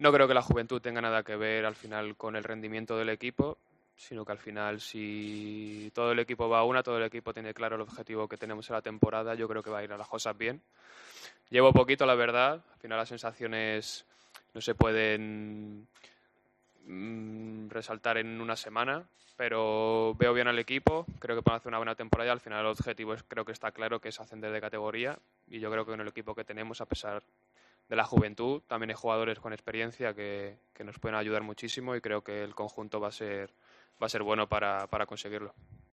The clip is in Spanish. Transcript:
No creo que la juventud tenga nada que ver al final con el rendimiento del equipo, sino que al final si todo el equipo va a una, todo el equipo tiene claro el objetivo que tenemos en la temporada, yo creo que va a ir a las cosas bien. Llevo poquito, la verdad, al final las sensaciones no se pueden resaltar en una semana, pero veo bien al equipo, creo que pueden hacer una buena temporada y al final el objetivo creo que está claro, que es ascender de categoría, y yo creo que en el equipo que tenemos, a pesar de la juventud, también hay jugadores con experiencia que nos pueden ayudar muchísimo y creo que el conjunto va a ser bueno para conseguirlo.